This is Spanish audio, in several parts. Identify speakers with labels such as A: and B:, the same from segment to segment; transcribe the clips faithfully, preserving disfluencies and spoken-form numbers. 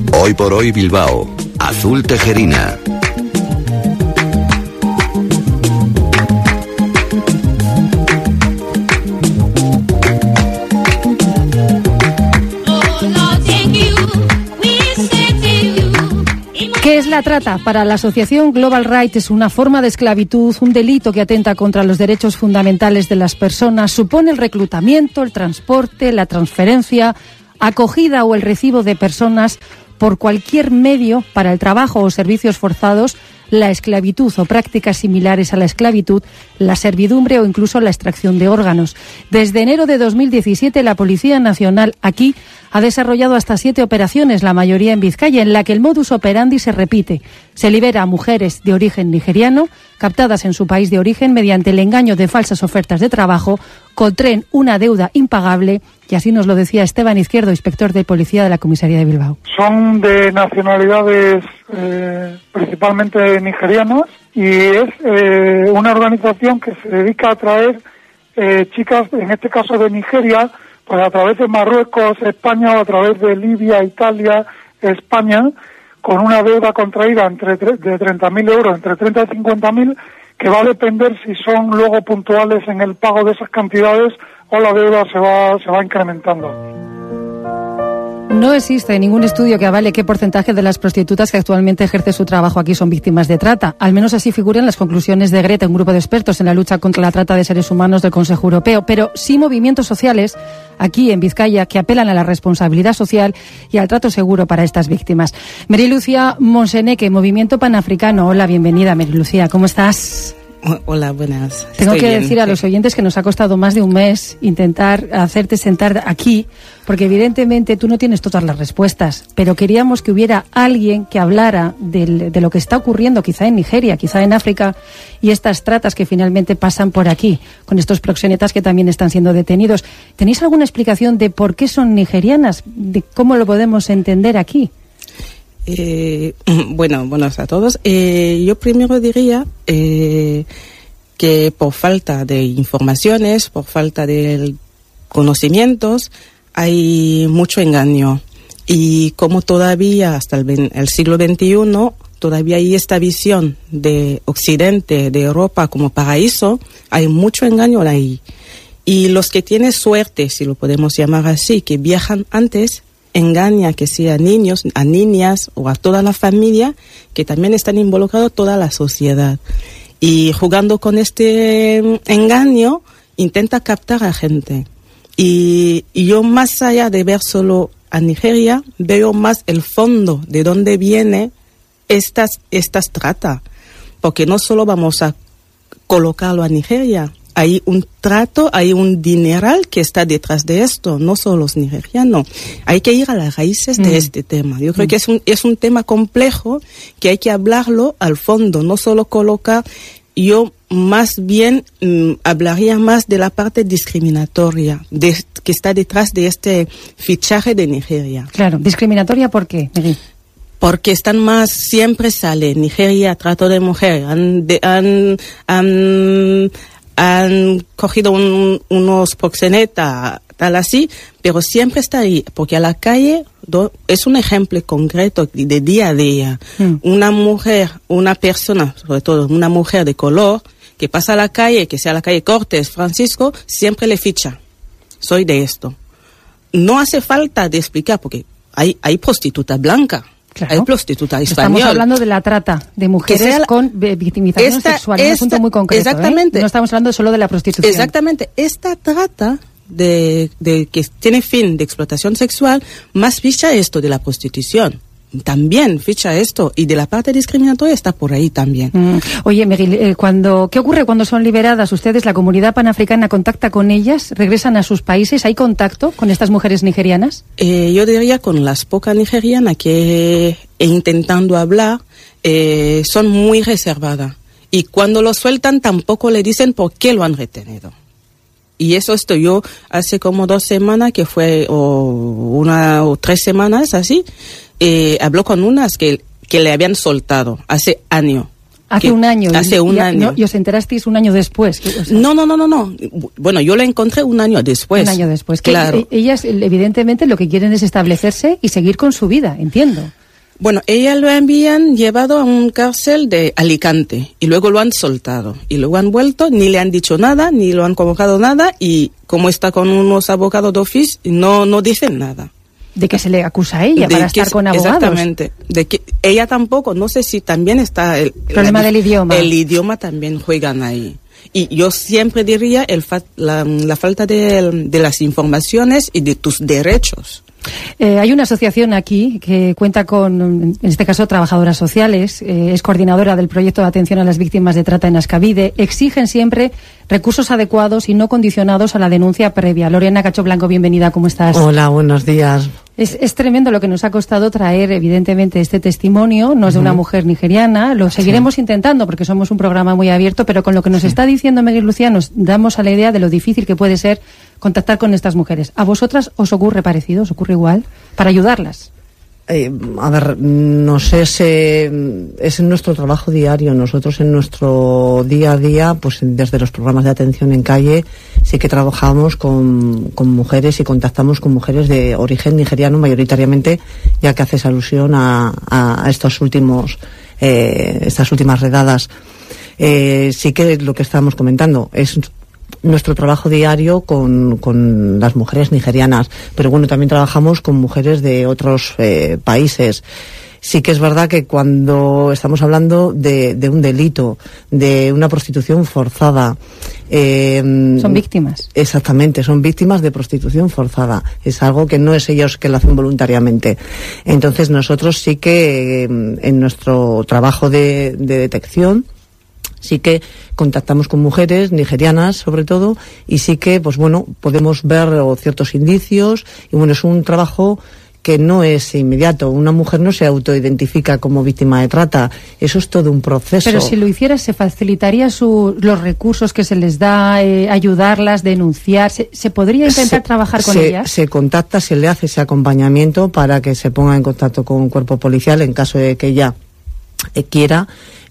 A: Hoy por hoy Bilbao, Azul Tejerina.
B: ¿Qué es la trata? Para la asociación Global Rights es una forma de esclavitud, un delito que atenta contra los derechos fundamentales de las personas. Supone el reclutamiento, el transporte, la transferencia, acogida o el recibo de personas por cualquier medio para el trabajo o servicios forzados, la esclavitud o prácticas similares a la esclavitud, la servidumbre o incluso la extracción de órganos. Desde enero de dos mil diecisiete, la Policía Nacional aquí ha desarrollado hasta siete operaciones, la mayoría en Vizcaya, en la que el modus operandi se repite. Se libera a mujeres de origen nigeriano, captadas en su país de origen mediante el engaño de falsas ofertas de trabajo, contraen una deuda impagable, y así nos lo decía Esteban Izquierdo, inspector de policía de la comisaría de Bilbao.
C: Son de nacionalidades eh, principalmente nigerianas y es eh, una organización que se dedica a traer eh, chicas, en este caso de Nigeria, pues a través de Marruecos, España, o a través de Libia, Italia, España, con una deuda contraída entre de treinta mil euros, entre treinta y cincuenta mil, que va a depender si son luego puntuales en el pago de esas cantidades o la deuda se va, se va incrementando.
B: No existe ningún estudio que avale qué porcentaje de las prostitutas que actualmente ejercen su trabajo aquí son víctimas de trata. Al menos así figuran las conclusiones de Greta, un grupo de expertos en la lucha contra la trata de seres humanos del Consejo Europeo. Pero sí movimientos sociales aquí en Vizcaya que apelan a la responsabilidad social y al trato seguro para estas víctimas. Merilucia Monseneque, Movimiento Panafricano. Hola, bienvenida, Merilucia. ¿Cómo estás?
D: Hola, buenas.
B: Tengo
D: Estoy
B: que
D: bien,
B: decir a
D: sí.
B: los oyentes que nos ha costado más de un mes intentar hacerte sentar aquí, porque evidentemente tú no tienes todas las respuestas, pero queríamos que hubiera alguien que hablara del, de lo que está ocurriendo quizá en Nigeria, quizá en África, y estas tratas que finalmente pasan por aquí, con estos proxenetas que también están siendo detenidos. ¿Tenéis alguna explicación de por qué son nigerianas? ¿De cómo lo podemos entender aquí?
D: Eh, bueno, buenos a todos. Eh, yo primero diría eh, que por falta de informaciones, por falta de conocimientos, hay mucho engaño. Y como todavía hasta el, el siglo veintiuno, todavía hay esta visión de Occidente, de Europa como paraíso, hay mucho engaño ahí. Y los que tienen suerte, si lo podemos llamar así, que viajan antes, engaña que sea a niños, a niñas o a toda la familia, que también están involucrados toda la sociedad. Y jugando con este engaño, intenta captar a gente. Y, y yo, más allá de ver solo a Nigeria, veo más el fondo de dónde viene estas, estas trata. Porque no solo vamos a colocarlo a Nigeria, hay un trato, hay un dineral que está detrás de esto, no solo los nigerianos. Hay que ir a las raíces mm. de este tema. Yo creo mm. que es un, es un tema complejo que hay que hablarlo al fondo, no solo colocar. Yo más bien mmm, hablaría más de la parte discriminatoria de, que está detrás de este fichaje de Nigeria.
B: Claro, discriminatoria, ¿por qué, Miguel?
D: Porque están más, siempre sale Nigeria, trato de mujer, han, de, han, han han cogido un, unos proxenetas, tal así, pero siempre está ahí, porque a la calle do, es un ejemplo concreto de día a día. Mm. Una mujer, una persona, sobre todo una mujer de color, que pasa a la calle, que sea la calle Cortés, Francisco, siempre le ficha. Soy de esto. No hace falta de explicar, porque hay, hay prostituta blanca.
B: Claro.
D: Hay prostituta española.
B: Estamos hablando de la trata de mujeres la, con victimización
D: esta,
B: sexual,
D: esta,
B: un asunto muy concreto.
D: Exactamente.
B: ¿eh? No estamos hablando solo de la prostitución.
D: Exactamente. Esta trata de, de que tiene fin de explotación sexual, más ficha esto de la prostitución. También ficha esto, y de la parte discriminatoria está por ahí también.
B: Mm. Oye, Miguel, eh, cuando, ¿qué ocurre cuando son liberadas? ¿Ustedes, la comunidad panafricana, contacta con ellas? ¿Regresan a sus países? ¿Hay contacto con estas mujeres nigerianas?
D: Eh, yo diría con las pocas nigerianas que he intentando hablar, eh, son muy reservadas. Y cuando lo sueltan tampoco le dicen por qué lo han retenido. Y eso estoy yo hace como dos semanas, que fue, o una o tres semanas así, eh, habló con unas que, que le habían soltado hace año.
B: Hace
D: que,
B: un año.
D: Hace
B: y,
D: un
B: y,
D: año.
B: ¿no? Y os enterasteis un año después. O sea,
D: no, no, no, no, no. Bueno, yo la encontré un año después.
B: Un año después.
D: Claro.
B: Que ellas, evidentemente, lo que quieren es establecerse y seguir con su vida, entiendo.
D: Bueno, ella lo habían llevado a un cárcel de Alicante y luego lo han soltado y luego han vuelto, ni le han dicho nada, ni lo han convocado nada y como está con unos abogados de oficio, no, no dicen nada.
B: ¿De qué se le acusa a ella
D: de
B: para estar con abogados?
D: Exactamente. De que ella tampoco, no sé si también está... El
B: problema
D: la,
B: del idioma.
D: El idioma también juegan ahí. Y yo siempre diría el fa la, la falta de, de las informaciones y de tus derechos.
B: Eh, hay una asociación aquí que cuenta con, en este caso, trabajadoras sociales, eh, es coordinadora del proyecto de atención a las víctimas de trata en Ascavide. Exigen siempre recursos adecuados y no condicionados a la denuncia previa. Lorena Cacho Blanco, bienvenida, ¿cómo estás?
E: Hola, buenos días.
B: Es, es tremendo lo que nos ha costado traer, evidentemente, este testimonio. No es de una uh-huh. mujer nigeriana. Lo seguiremos sí. intentando porque somos un programa muy abierto, pero con lo que nos sí. está diciendo Miguel Lucía nos damos a la idea de lo difícil que puede ser contactar con estas mujeres. ¿A vosotras os ocurre parecido? ¿Os ocurre igual? Para ayudarlas.
E: Eh, a ver, no sé, se, es en nuestro trabajo diario. Nosotros en nuestro día a día, pues desde los programas de atención en calle, sí que trabajamos con, con mujeres y contactamos con mujeres de origen nigeriano mayoritariamente, ya que haces alusión a, a, a estos últimos, eh, estas últimas redadas. Eh, sí que lo que estábamos comentando es nuestro trabajo diario con, con las mujeres nigerianas, pero bueno, también trabajamos con mujeres de otros eh, países. Sí que es verdad que cuando estamos hablando de, de un delito, de una prostitución forzada... Eh,
B: son víctimas.
E: Exactamente, son víctimas de prostitución forzada. Es algo que no es ellos que lo hacen voluntariamente. Entonces nosotros sí que eh, en nuestro trabajo de, de detección sí que contactamos con mujeres nigerianas, sobre todo, y sí que, pues bueno, podemos ver o, ciertos indicios, y bueno, es un trabajo que no es inmediato. Una mujer no se autoidentifica como víctima de trata, eso es todo un proceso.
B: Pero si lo hiciera, ¿se facilitaría su, los recursos que se les da, eh, ayudarlas, denunciar? ¿Se, se podría intentar se, trabajar con
E: se,
B: ellas?
E: Se contacta, se le hace ese acompañamiento para que se ponga en contacto con un cuerpo policial en caso de que ella eh, quiera.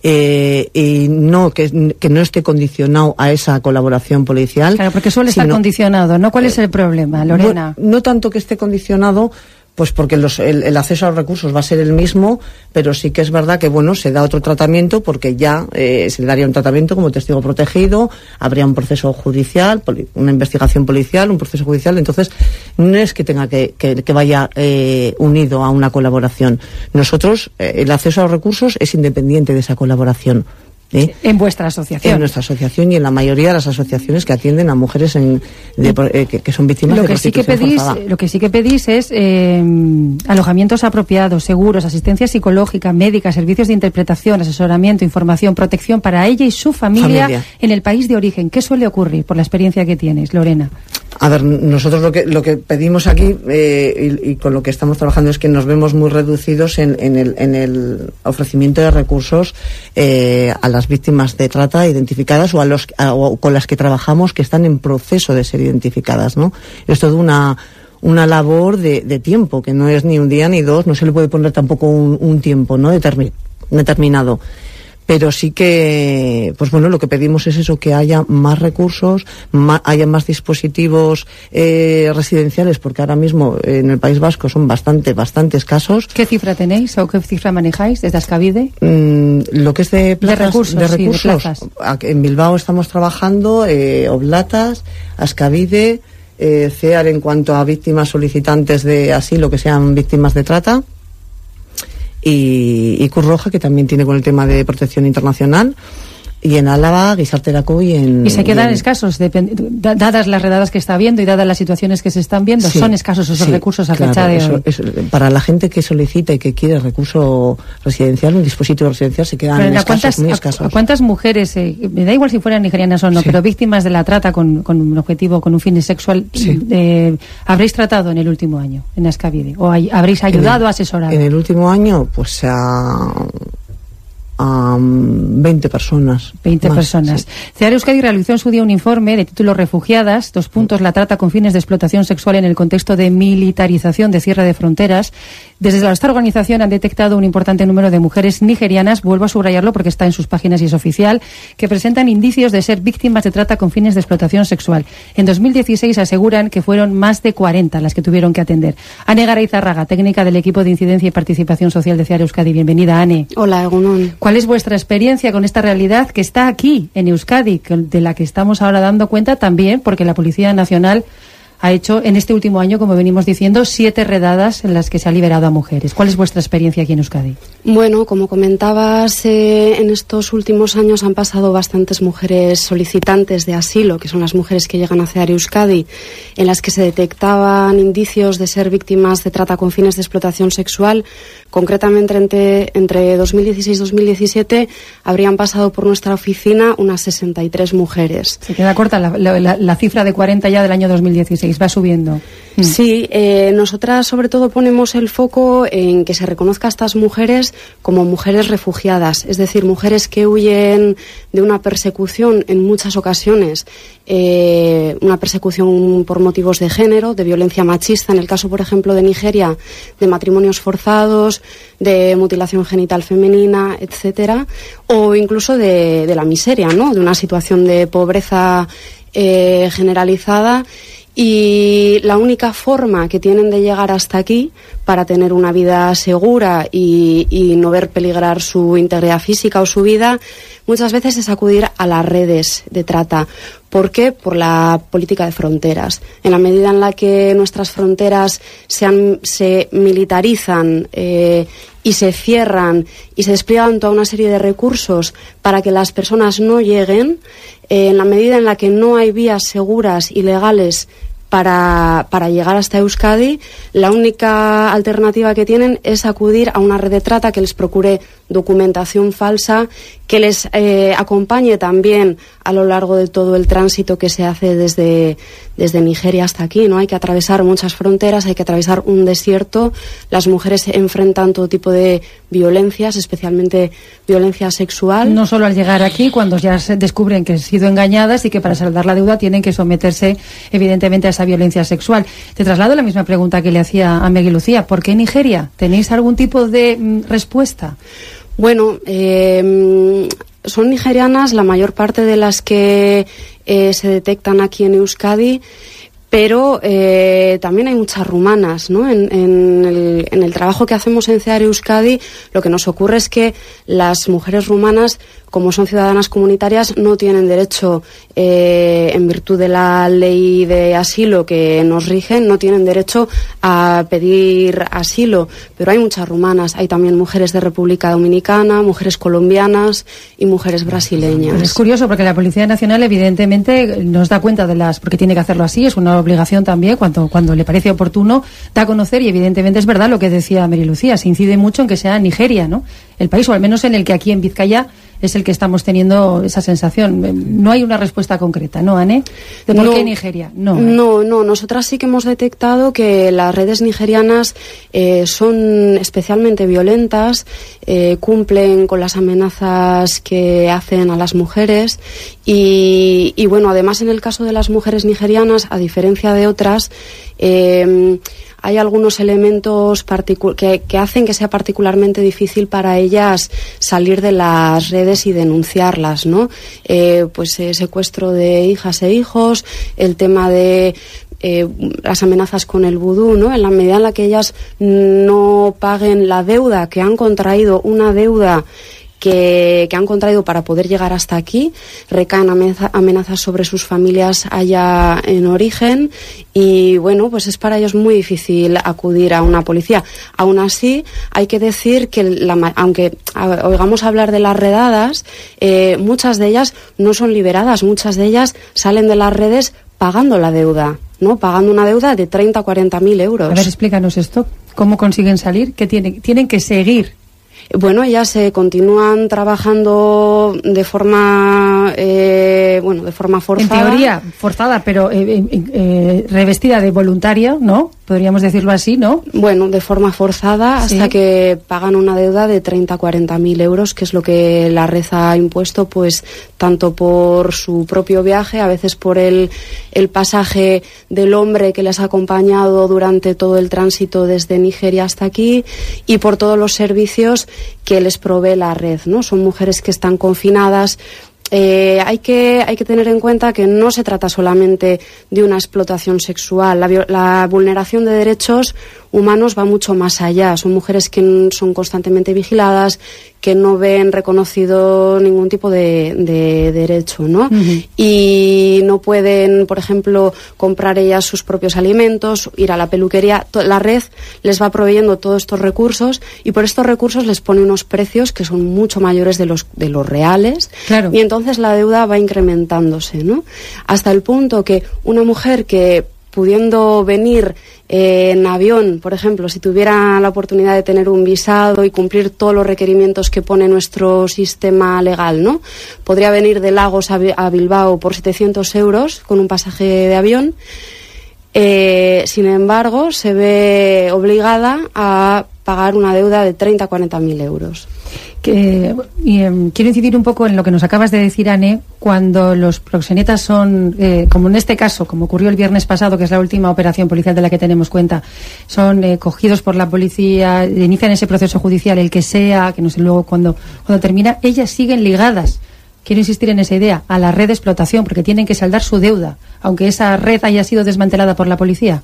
E: Eh, y no que, que no esté condicionado a esa colaboración policial.
B: Claro, porque suele
E: sino,
B: estar condicionado, ¿no? ¿Cuál eh, es el problema, Lorena?
E: No, no tanto que esté condicionado, pues porque los, el, el acceso a los recursos va a ser el mismo, pero sí que es verdad que, bueno, se da otro tratamiento porque ya eh, se le daría un tratamiento como testigo protegido, habría un proceso judicial, poli, una investigación policial, un proceso judicial, entonces no es que tenga que, que, que vaya eh, unido a una colaboración. Nosotros, eh, el acceso a los recursos es independiente de esa colaboración. ¿Eh?
B: En vuestra asociación.
E: En nuestra asociación y en la mayoría de las asociaciones que atienden a mujeres en, de, eh, que, que son víctimas
B: lo
E: de
B: que sí que pedís
E: forzada.
B: Lo que sí que pedís es eh, alojamientos apropiados, seguros, asistencia psicológica, médica, servicios de interpretación, asesoramiento, información, protección para ella y su familia, familia. en el país de origen. ¿Qué suele ocurrir por la experiencia que tienes, Lorena?
E: A ver, nosotros lo que lo que pedimos aquí eh, y, y con lo que estamos trabajando es que nos vemos muy reducidos en, en, el, en el ofrecimiento de recursos eh, a las víctimas de trata identificadas o a los a, o con las que trabajamos que están en proceso de ser identificadas, ¿no? Es todo una una labor de, de tiempo, que no es ni un día ni dos, no se le puede poner tampoco un, un tiempo, ¿no? Determin, determinado. Pero sí que, pues bueno, lo que pedimos es eso, que haya más recursos, más, haya más dispositivos eh, residenciales, porque ahora mismo en el País Vasco son bastante, bastante escasos.
B: ¿Qué cifra tenéis o qué cifra manejáis desde Ascavide?
E: Mm, lo que es de plazas,
B: de recursos,
E: de recursos
B: sí, de plazas.
E: En Bilbao estamos trabajando, eh, Oblatas, Ascavide, eh, CEAR en cuanto a víctimas solicitantes de asilo que sean víctimas de trata. Y, y Cruz Roja, que también tiene con el tema de protección internacional, y en Álava, Guisarteraco y en...
B: Y se quedan
E: en...
B: escasos, dadas las redadas que está viendo y dadas las situaciones que se están viendo, sí, son escasos esos
E: sí,
B: recursos a
E: claro,
B: fecha de
E: eso,
B: hoy.
E: Eso, para la gente que solicita y que quiere recurso residencial, un dispositivo residencial, se quedan escasos,
B: ¿cuántas,
E: muy escasos.
B: ¿A cuántas mujeres, eh, me da igual si fueran nigerianas o no, sí, pero víctimas de la trata con, con un objetivo, con un fin sexual, sí, eh, habréis tratado en el último año en Ascavide? ¿O hay, habréis ayudado,
E: el,
B: asesorado?
E: En el último año, pues a... a veinte personas.
B: veinte
E: más,
B: personas.
E: Sí.
B: CEAR Euskadi realizó en su día un informe de título Refugiadas, dos puntos, la trata con fines de explotación sexual en el contexto de militarización de cierre de fronteras. Desde esta organización han detectado un importante número de mujeres nigerianas, vuelvo a subrayarlo porque está en sus páginas y es oficial, que presentan indicios de ser víctimas de trata con fines de explotación sexual. En dos mil dieciséis aseguran que fueron más de cuarenta las que tuvieron que atender. Ane Garay-Zárraga, técnica del equipo de incidencia y participación social de CEARE Euskadi. Bienvenida, Ane.
F: Hola, Egunon.
B: ¿Cuál es vuestra experiencia con esta realidad que está aquí, en Euskadi, de la que estamos ahora dando cuenta también porque la Policía Nacional ha hecho en este último año, como venimos diciendo, siete redadas en las que se ha liberado a mujeres? ¿Cuál es vuestra experiencia aquí en Euskadi?
F: Bueno, como comentabas, eh, en estos últimos años han pasado bastantes mujeres solicitantes de asilo, que son las mujeres que llegan a CEARE Euskadi, en las que se detectaban indicios de ser víctimas de trata con fines de explotación sexual. Concretamente, entre, entre dos mil dieciséis y dos mil diecisiete habrían pasado por nuestra oficina unas sesenta y tres mujeres.
B: Se queda corta la, la, la cifra de cuarenta ya del año dos mil dieciséis. Va subiendo.
F: Sí, eh, nosotras sobre todo ponemos el foco en que se reconozca a estas mujeres como mujeres refugiadas, es decir, mujeres que huyen de una persecución en muchas ocasiones, eh, una persecución por motivos de género, de violencia machista, en el caso, por ejemplo, de Nigeria, de matrimonios forzados, de mutilación genital femenina, etcétera, o incluso de, de la miseria, ¿no?, de una situación de pobreza eh, generalizada. Y la única forma que tienen de llegar hasta aquí para tener una vida segura y, y no ver peligrar su integridad física o su vida, muchas veces es acudir a las redes de trata. ¿Por qué? Por la política de fronteras. En la medida en la que nuestras fronteras se, han, se militarizan eh, y se cierran y se despliegan toda una serie de recursos para que las personas no lleguen, eh, en la medida en la que no hay vías seguras y legales Para, para llegar hasta Euskadi, la única alternativa que tienen es acudir a una red de trata que les procure documentación falsa, que les eh, acompañe también a lo largo de todo el tránsito que se hace desde, desde Nigeria hasta aquí, ¿no? Hay que atravesar muchas fronteras, hay que atravesar un desierto. Las mujeres se enfrentan todo tipo de violencias, especialmente violencia sexual.
B: No solo al llegar aquí, cuando ya se descubren que han sido engañadas y que para saldar la deuda tienen que someterse evidentemente a esa violencia sexual. Te traslado la misma pregunta que le hacía a Megi Lucía. ¿Por qué Nigeria? ¿Tenéis algún tipo de mm, respuesta?
F: Bueno, eh, son nigerianas la mayor parte de las que eh, se detectan aquí en Euskadi, pero eh, también hay muchas rumanas, ¿no? En, en, el, en el trabajo que hacemos en CEARE Euskadi, lo que nos ocurre es que las mujeres rumanas, como son ciudadanas comunitarias, no tienen derecho, eh, en virtud de la ley de asilo que nos rigen, no tienen derecho a pedir asilo. Pero hay muchas rumanas, hay también mujeres de República Dominicana, mujeres colombianas y mujeres brasileñas.
B: Pues es curioso porque la Policía Nacional evidentemente nos da cuenta de las, porque tiene que hacerlo así, es una obligación también, cuando, cuando le parece oportuno, da a conocer, y evidentemente es verdad lo que decía Meri Lucía, se incide mucho en que sea Nigeria, ¿no?, el país, o al menos en el que aquí en Vizcaya es el que estamos teniendo esa sensación. No hay una respuesta concreta, ¿no, Ane? ¿De por
F: no,
B: qué Nigeria? No, ¿eh?
F: no, no. Nosotras sí que hemos detectado que las redes nigerianas eh, son especialmente violentas, eh, cumplen con las amenazas que hacen a las mujeres y, y, bueno, además en el caso de las mujeres nigerianas, a diferencia de otras, eh, hay algunos elementos particu- que, que hacen que sea particularmente difícil para ellas salir de las redes y denunciarlas, ¿no? Eh, pues eh, secuestro de hijas e hijos, el tema de eh, las amenazas con el vudú, ¿no? En la medida en la que ellas no paguen la deuda que han contraído, una deuda Que, que han contraído para poder llegar hasta aquí, recaen amenaza, amenazas sobre sus familias allá en origen y bueno, pues es para ellos muy difícil acudir a una policía. Aún así, hay que decir que la, aunque oigamos hablar de las redadas, eh, muchas de ellas no son liberadas, muchas de ellas salen de las redes pagando la deuda, ¿no? Pagando una deuda de treinta o cuarenta mil euros.
B: A ver, explícanos esto. ¿Cómo consiguen salir? ¿Qué tienen? Tienen que seguir.
F: Bueno, ellas se eh, continúan trabajando de forma eh, bueno, de forma forzada.
B: En teoría, forzada, pero eh, eh, eh, revestida de voluntaria, ¿no? Podríamos decirlo así, ¿no?
F: Bueno, de forma forzada, hasta sí. que pagan una deuda de treinta a cuarenta mil euros, que es lo que la red ha impuesto, pues, tanto por su propio viaje, a veces por el, el pasaje del hombre que les ha acompañado durante todo el tránsito desde Nigeria hasta aquí, y por todos los servicios que les provee la red, ¿no? Son mujeres que están confinadas. Eh, hay que hay que tener en cuenta que no se trata solamente de una explotación sexual. La, la vulneración de derechos humanos va mucho más allá. Son mujeres que son constantemente vigiladas, que no ven reconocido ningún tipo de, de derecho, ¿no? Uh-huh. Y no pueden, por ejemplo, comprar ellas sus propios alimentos, ir a la peluquería. La red les va proveyendo todos estos recursos, y por estos recursos les pone unos precios que son mucho mayores de los de los reales.
B: Claro.
F: Y entonces la deuda va incrementándose, ¿no? Hasta el punto que una mujer que, pudiendo venir eh, en avión, por ejemplo, si tuviera la oportunidad de tener un visado y cumplir todos los requerimientos que pone nuestro sistema legal, ¿no? Podría venir de Lagos a, a Bilbao por setecientos euros con un pasaje de avión. Eh, sin embargo, se ve obligada a pagar una deuda de treinta a cuarenta mil euros.
B: Que, y, eh, quiero incidir un poco en lo que nos acabas de decir, Ane, cuando los proxenetas son, eh, como en este caso, como ocurrió el viernes pasado, que es la última operación policial de la que tenemos cuenta, son eh, cogidos por la policía, inician ese proceso judicial, el que sea, que no sé luego cuando, cuando termina, ellas siguen ligadas, quiero insistir en esa idea, a la red de explotación, porque tienen que saldar su deuda, aunque esa red haya sido desmantelada por la policía.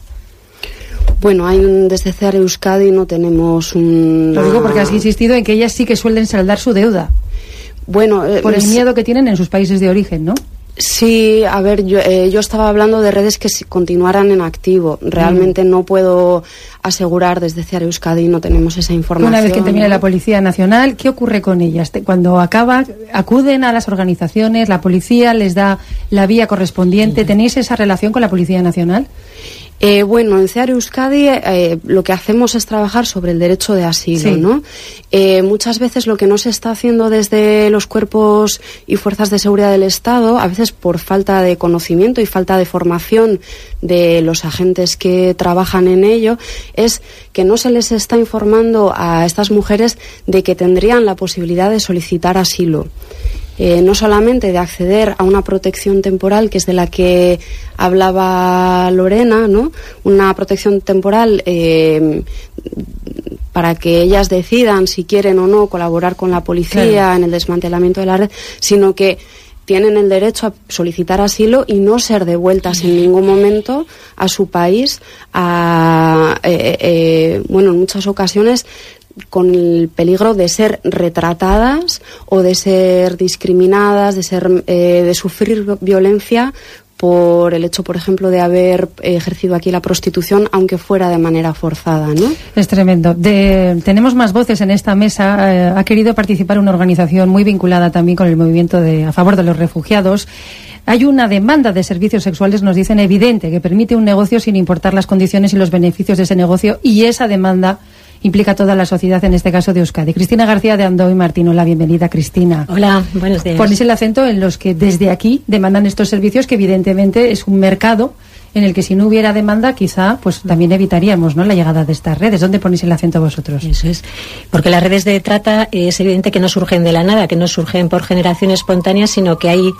F: Bueno, hay un, desde C E A R Euskadi no tenemos un...
B: Lo digo porque has insistido en que ellas sí que suelen saldar su deuda.
F: Bueno, eh,
B: por el miedo que tienen en sus países de origen, ¿no?
F: Sí, a ver, yo, eh, yo estaba hablando de redes que si continuaran en activo. Realmente mm. no puedo asegurar desde C E A R Euskadi, no tenemos esa información.
B: Una vez que termine la Policía Nacional, ¿qué ocurre con ellas? Cuando acaba, acuden a las organizaciones, la policía les da la vía correspondiente. Mm. ¿Tenéis esa relación con la Policía Nacional?
F: Eh, bueno, en C E A R Euskadi eh, lo que hacemos es trabajar sobre el derecho de asilo, sí. ¿no? Eh, muchas veces lo que no se está haciendo desde los cuerpos y fuerzas de seguridad del Estado, a veces por falta de conocimiento y falta de formación de los agentes que trabajan en ello, es que no se les está informando a estas mujeres de que tendrían la posibilidad de solicitar asilo. Eh, no solamente de acceder a una protección temporal, que es de la que hablaba Lorena, ¿no? Una protección temporal eh, para que ellas decidan si quieren o no colaborar con la policía, claro, en el desmantelamiento de la red, sino que tienen el derecho a solicitar asilo y no ser devueltas en ningún momento a su país, a, eh, eh, bueno, en muchas ocasiones con el peligro de ser retratadas o de ser discriminadas, de ser eh, de sufrir violencia por el hecho, por ejemplo, de haber ejercido aquí la prostitución, aunque fuera de manera forzada, ¿no?
B: Es tremendo. De, tenemos más voces en esta mesa. Eh, ha querido participar una organización muy vinculada también con el movimiento de, a favor de los refugiados. Hay una demanda de servicios sexuales, nos dicen, evidente, que permite un negocio sin importar las condiciones y los beneficios de ese negocio, y esa demanda implica a toda la sociedad, en este caso de Euskadi. Cristina García de Andoy Martín, hola, bienvenida, Cristina.
G: Hola, buenos días.
B: Ponéis el acento en los que desde aquí demandan estos servicios, que evidentemente es un mercado en el que si no hubiera demanda, quizá pues también evitaríamos, ¿no?, la llegada de estas redes. ¿Dónde ponéis el acento vosotros?
G: Eso es, porque las redes de trata es evidente que no surgen de la nada, que no surgen por generación espontánea, sino que hay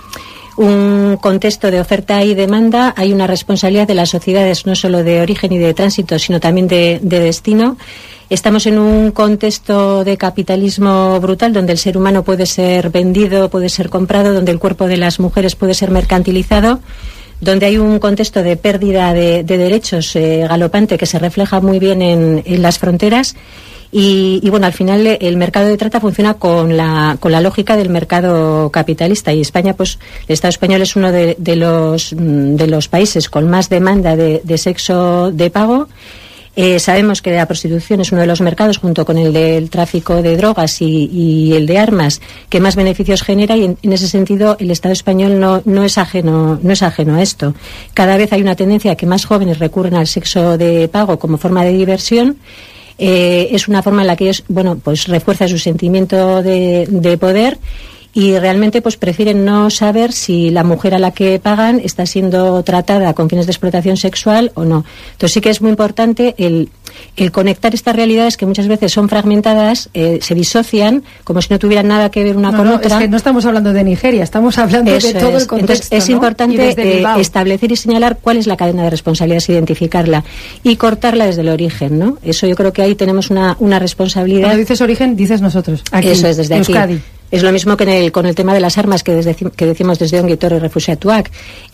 G: un contexto de oferta y demanda, hay una responsabilidad de las sociedades, no solo de origen y de tránsito, sino también de, de destino. Estamos en un contexto de capitalismo brutal, donde el ser humano puede ser vendido, puede ser comprado, donde el cuerpo de las mujeres puede ser mercantilizado, donde hay un contexto de pérdida de, de derechos eh, galopante, que se refleja muy bien en, en las fronteras. Y, y bueno, al final el mercado de trata funciona con la con la lógica del mercado capitalista, y España, pues el Estado español es uno de, de los de los países con más demanda de, de sexo de pago. Eh, sabemos que la prostitución es uno de los mercados, junto con el del tráfico de drogas y, y el de armas, que más beneficios genera, y en, en ese sentido el Estado español no, no es ajeno, no es ajeno a esto. Cada vez hay una tendencia a que más jóvenes recurren al sexo de pago como forma de diversión. Eh, es una forma en la que ellos, bueno, pues refuerza su sentimiento de, de poder. y realmente pues prefieren no saber si la mujer a la que pagan está siendo tratada con fines de explotación sexual o no. Entonces sí que es muy importante el, el conectar estas realidades que muchas veces son fragmentadas, eh, se disocian como si no tuvieran nada que ver una
B: no,
G: con
B: no,
G: otra.
B: Es que no estamos hablando de Nigeria, estamos hablando
G: Eso
B: de todo
G: es.
B: el contexto.
G: Entonces es
B: ¿no?
G: importante eh, establecer y señalar cuál es la cadena de responsabilidades, identificarla y cortarla desde el origen, ¿no? Eso yo creo que ahí tenemos una, una responsabilidad.
B: Cuando dices origen, dices nosotros. Aquí,
G: Eso es, desde
B: Euskadi.
G: aquí. Es lo mismo que en el, con el tema de las armas que, desde, que decimos desde Ongi Etorri Refuxiatuak.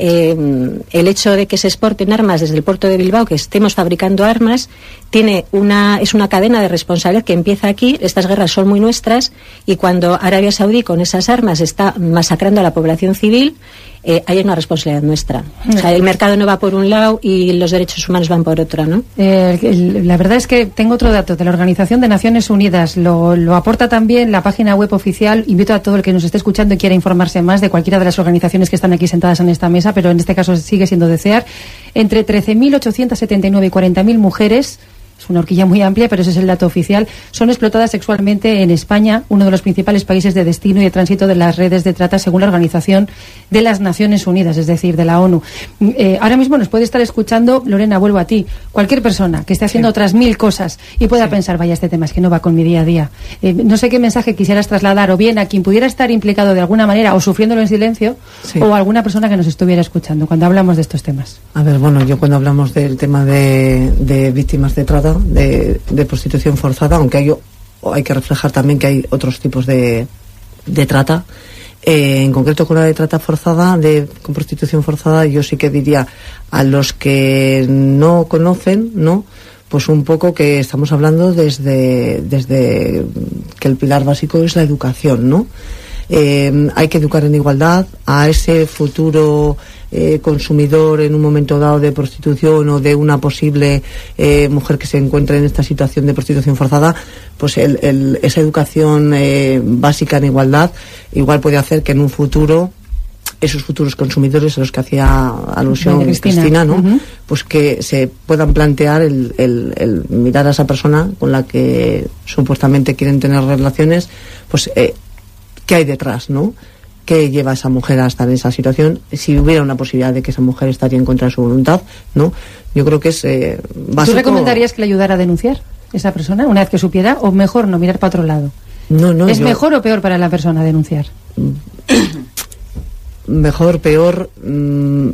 G: Eh, el hecho de que se exporten armas desde el puerto de Bilbao, que estemos fabricando armas, tiene una, es una cadena de responsabilidad que empieza aquí. Estas guerras son muy nuestras y cuando Arabia Saudí con esas armas está masacrando a la población civil, eh, hay una responsabilidad nuestra. O sea, el mercado no va por un lado y los derechos humanos van por otro, ¿no?
B: Eh, el, la verdad es que tengo otro dato de la Organización de Naciones Unidas. Lo, lo aporta también la página web oficial. Invito a todo el que nos esté escuchando y quiera informarse más de cualquiera de las organizaciones que están aquí sentadas en esta mesa, pero en este caso sigue siendo de CEAR. Entre trece mil ochocientos setenta y nueve y cuarenta mil mujeres, es una horquilla muy amplia, pero ese es el dato oficial, son explotadas sexualmente en España, uno de los principales países de destino y de tránsito de las redes de trata según la Organización de las Naciones Unidas, es decir, de la ONU. Eh, ahora mismo nos puede estar escuchando, Lorena, vuelvo a ti, cualquier persona que esté haciendo sí. otras mil cosas y pueda sí. pensar, vaya, este tema es que no va con mi día a día. Eh, no sé qué mensaje quisieras trasladar, o bien a quien pudiera estar implicado de alguna manera o sufriéndolo en silencio, sí. o a alguna persona que nos estuviera escuchando cuando hablamos de estos temas.
E: A ver, bueno, yo cuando hablamos del tema de, de víctimas de trata, de, de prostitución forzada, aunque hay, hay que reflejar también que hay otros tipos de, de trata, eh, en concreto con la de trata forzada, de con prostitución forzada, yo sí que diría a los que no conocen, ¿no?, pues un poco que estamos hablando desde, desde que el pilar básico es la educación, ¿no? Eh, hay que educar en igualdad a ese futuro eh, consumidor en un momento dado de prostitución o de una posible eh, mujer que se encuentre en esta situación de prostitución forzada, pues el, el, esa educación eh, básica en igualdad igual puede hacer que en un futuro esos futuros consumidores a los que hacía alusión Cristina, Cristina ¿no? Uh-huh. Pues que se puedan plantear el, el, el mirar a esa persona con la que supuestamente quieren tener relaciones, pues eh, qué hay detrás, ¿no? ¿Qué lleva a esa mujer a estar en esa situación? Si hubiera una posibilidad de que esa mujer estaría en contra de su voluntad, ¿no? Yo creo que es eh, básico.
B: ¿Tú recomendarías que le ayudara a denunciar esa persona una vez que supiera, o mejor no, mirar para otro lado?
E: No, no.
B: ¿Es
E: yo...
B: mejor o peor para la persona denunciar?
E: Mejor, peor. Mmm...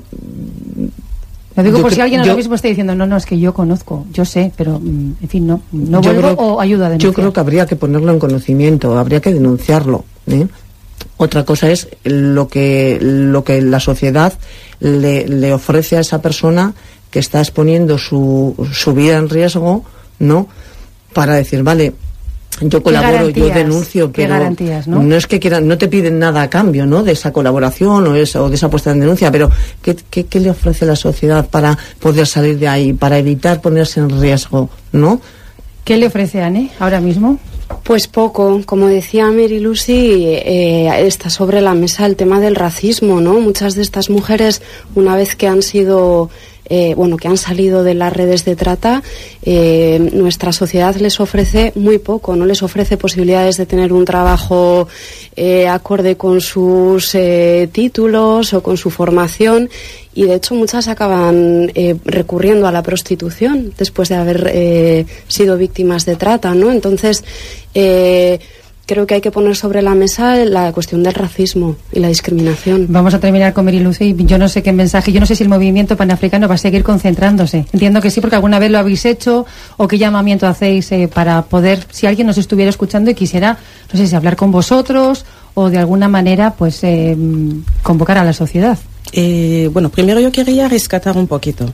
B: Lo digo yo por cre- si alguien ahora yo, mismo está diciendo, no, no, es que yo conozco, yo sé, pero, en fin, no, no vuelvo creo, o ayuda a denunciar.
E: Yo creo que habría que ponerlo en conocimiento, habría que denunciarlo, ¿eh? Otra cosa es lo que, lo que la sociedad le, le ofrece a esa persona que está exponiendo su, su vida en riesgo, ¿no? Para decir, vale, yo colaboro, yo denuncio, pero
B: ¿no?
E: no es que quieran, no te piden nada a cambio, ¿no?, de esa colaboración o, esa, o de esa puesta en denuncia, pero ¿qué, qué, ¿qué le ofrece la sociedad para poder salir de ahí, para evitar ponerse en riesgo, ¿no?
B: ¿Qué le ofrece Anne ahora mismo?
F: Pues poco, como decía Mary Lucy, eh, está sobre la mesa el tema del racismo, ¿no? Muchas de estas mujeres, una vez que han sido Eh, bueno, que han salido de las redes de trata, eh, nuestra sociedad les ofrece muy poco, no les ofrece posibilidades de tener un trabajo eh, acorde con sus eh, títulos o con su formación, y de hecho muchas acaban eh, recurriendo a la prostitución después de haber eh, sido víctimas de trata, ¿no? Entonces, eh, creo que hay que poner sobre la mesa la cuestión del racismo y la discriminación.
B: Vamos a terminar con Mary Lucy. Yo no sé qué mensaje, yo no sé si el movimiento panafricano va a seguir concentrándose. Entiendo que sí, porque alguna vez lo habéis hecho, o qué llamamiento hacéis eh, para poder, si alguien nos estuviera escuchando y quisiera, no sé si hablar con vosotros o de alguna manera, pues, eh, convocar a la sociedad.
D: Eh, bueno, primero yo quería rescatar un poquito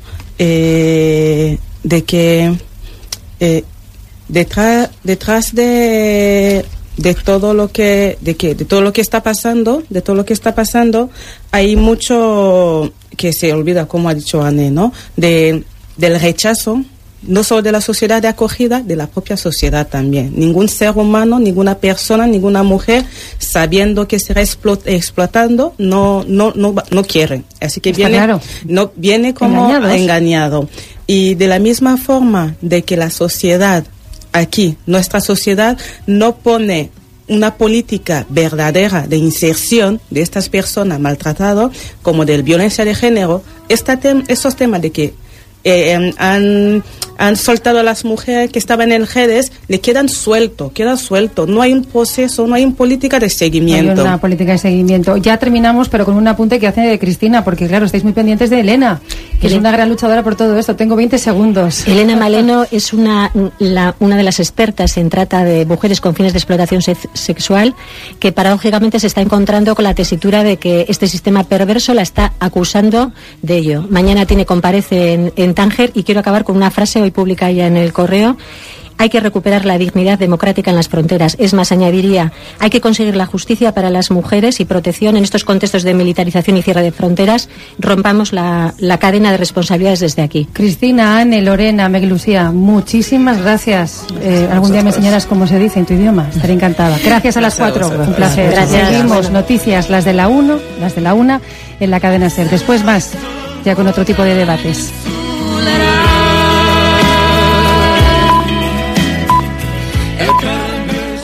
D: eh, de que eh, detrás, detrás de de todo lo que de que de todo lo que está pasando de todo lo que está pasando hay mucho que se olvida, como ha dicho Anne, ¿no? De del rechazo, no solo de la sociedad de acogida, de la propia sociedad también. Ningún ser humano, ninguna persona, ninguna mujer, sabiendo que será explot- explotando, no no no no quiere. Así que
B: está
D: viene
B: claro.
D: no viene como Engañados. engañado. Y de la misma forma de que la sociedad aquí, nuestra sociedad no pone una política verdadera de inserción de estas personas maltratadas, como de violencia de género, esta tem- estos temas de que eh, han, han soltado a las mujeres que estaban en redes, le quedan sueltos, quedan sueltos. No hay un proceso, no hay una política de seguimiento.
B: No hay una política de seguimiento. Ya terminamos, pero con un apunte que hace de Cristina, porque claro, estáis muy pendientes de Elena, que es una gran luchadora por todo esto. Tengo veinte segundos.
G: Elena Maleno es una, la, una de las expertas en trata de mujeres con fines de explotación se- sexual, que paradójicamente se está encontrando con la tesitura de que este sistema perverso la está acusando de ello. Mañana tiene comparece en, en Tánger, y quiero acabar con una frase hoy pública ya en el correo. Hay que recuperar la dignidad democrática en las fronteras. Es más, añadiría, hay que conseguir la justicia para las mujeres y protección en estos contextos de militarización y cierre de fronteras. Rompamos la, la cadena de responsabilidades desde aquí.
B: Cristina, Anne, Lorena, Meg Lucía, muchísimas gracias. Eh, algún día me enseñarás cómo se dice en tu idioma. Estaré encantada. Gracias a las cuatro. Un placer.
G: Gracias.
B: Seguimos noticias, las de la uno, las de la una, en la cadena SER. Después más, ya con otro tipo de debates.
H: Let